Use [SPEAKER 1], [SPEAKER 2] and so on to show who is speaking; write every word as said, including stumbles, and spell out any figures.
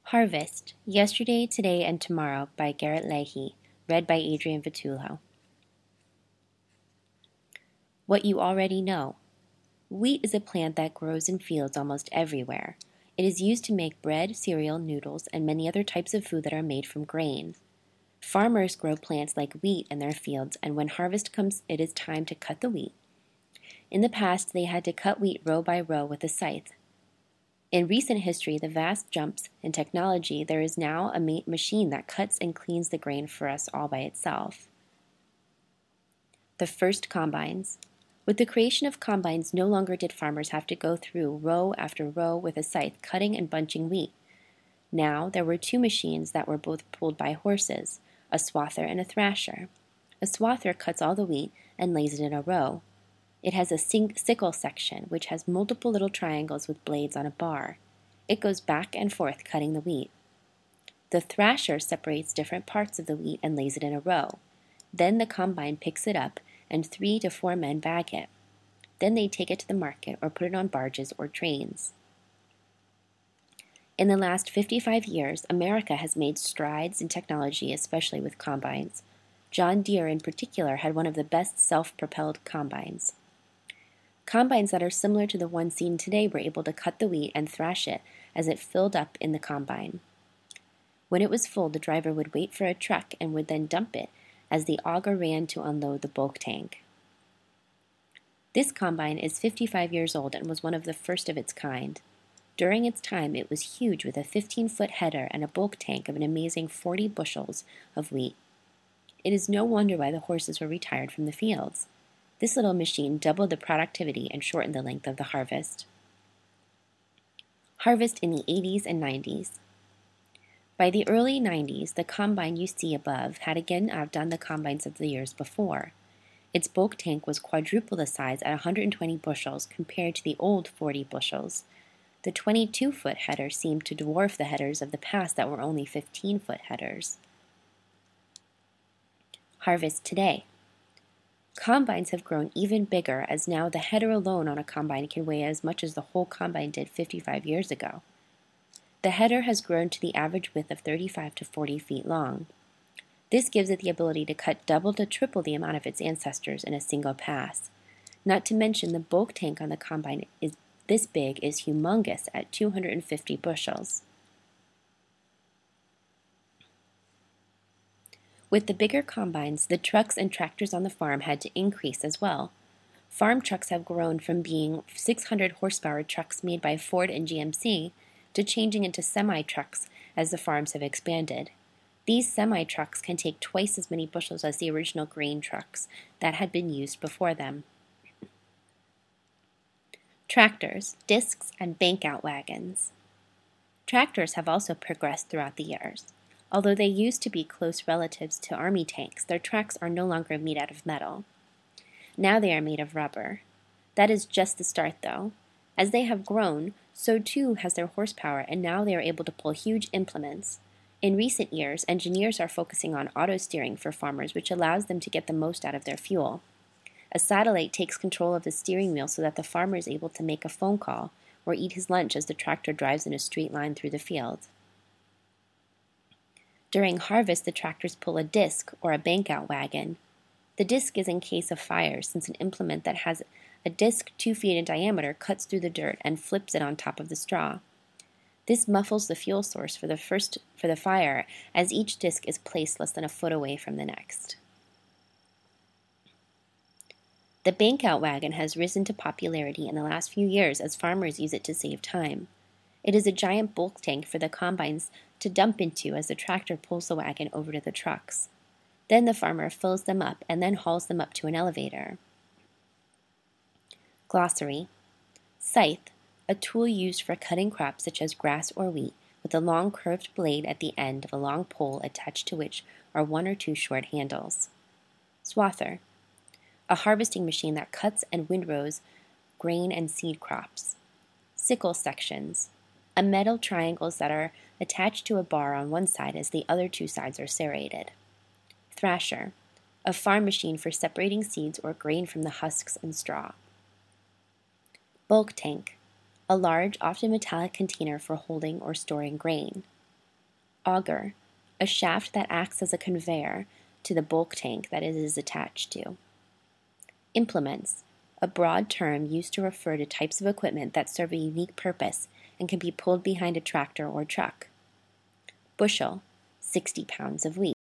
[SPEAKER 1] Harvest, Yesterday, Today, and Tomorrow by Garrett Leahy, read by Adrian Vitullo. What you already know. Wheat is a plant that grows in fields almost everywhere. It is used to make bread, cereal, noodles, and many other types of food that are made from grain. Farmers grow plants like wheat in their fields, and when harvest comes, it is time to cut the wheat. In the past, they had to cut wheat row by row with a scythe. In recent history, the vast jumps in technology, there is now a ma- machine that cuts and cleans the grain for us all by itself. The first combines. With the creation of combines, no longer did farmers have to go through row after row with a scythe cutting and bunching wheat. Now there were two machines that were both pulled by horses, a swather and a thrasher. A swather cuts all the wheat and lays it in a row. It has a sing- sickle section, which has multiple little triangles with blades on a bar. It goes back and forth cutting the wheat. The thrasher separates different parts of the wheat and lays it in a row. Then the combine picks it up, and three to four men bag it. Then they take it to the market or put it on barges or trains. In the last fifty-five years, America has made strides in technology, especially with combines. John Deere, in particular, had one of the best self-propelled combines. Combines that are similar to the ones seen today were able to cut the wheat and thrash it as it filled up in the combine. When it was full, the driver would wait for a truck and would then dump it as the auger ran to unload the bulk tank. This combine is fifty-five years old and was one of the first of its kind. During its time, it was huge with a fifteen-foot header and a bulk tank of an amazing forty bushels of wheat. It is no wonder why the horses were retired from the fields. This little machine doubled the productivity and shortened the length of the harvest. Harvest in the eighties and nineties. By the early nineties, the combine you see above had again outdone the combines of the years before. Its bulk tank was quadruple the size at one hundred twenty bushels compared to the old forty bushels. The twenty-two-foot header seemed to dwarf the headers of the past that were only fifteen-foot headers. Harvest today. Combines have grown even bigger, as now the header alone on a combine can weigh as much as the whole combine did fifty-five years ago. The header has grown to the average width of thirty-five to forty feet long. This gives it the ability to cut double to triple the amount of its ancestors in a single pass. Not to mention the bulk tank on the combine is this big is humongous at two hundred fifty bushels. With the bigger combines, the trucks and tractors on the farm had to increase as well. Farm trucks have grown from being six hundred horsepower trucks made by Ford and G M C to changing into semi-trucks as the farms have expanded. These semi-trucks can take twice as many bushels as the original grain trucks that had been used before them. Tractors, discs, and bank-out wagons. Tractors have also progressed throughout the years. Although they used to be close relatives to army tanks, their tracks are no longer made out of metal. Now they are made of rubber. That is just the start, though. As they have grown, so too has their horsepower, and now they are able to pull huge implements. In recent years, engineers are focusing on auto steering for farmers, which allows them to get the most out of their fuel. A satellite takes control of the steering wheel so that the farmer is able to make a phone call or eat his lunch as the tractor drives in a straight line through the field. During harvest, the tractors pull a disc or a bank-out wagon. The disc is in case of fire, since an implement that has a disc two feet in diameter cuts through the dirt and flips it on top of the straw. This muffles the fuel source for the first for the fire, as each disc is placed less than a foot away from the next. The bank-out wagon has risen to popularity in the last few years as farmers use it to save time. It is a giant bulk tank for the combines to dump into as the tractor pulls the wagon over to the trucks. Then the farmer fills them up and then hauls them up to an elevator. Glossary. Scythe, a tool used for cutting crops such as grass or wheat, with a long curved blade at the end of a long pole attached to which are one or two short handles. Swather, a harvesting machine that cuts and windrows grain and seed crops. Sickle sections, a metal triangles that are attached to a bar on one side as the other two sides are serrated. Thrasher, a farm machine for separating seeds or grain from the husks and straw. Bulk tank, a large, often metallic container for holding or storing grain. Auger, a shaft that acts as a conveyor to the bulk tank that it is attached to. Implements, a broad term used to refer to types of equipment that serve a unique purpose and can be pulled behind a tractor or truck. Bushel, sixty pounds of wheat.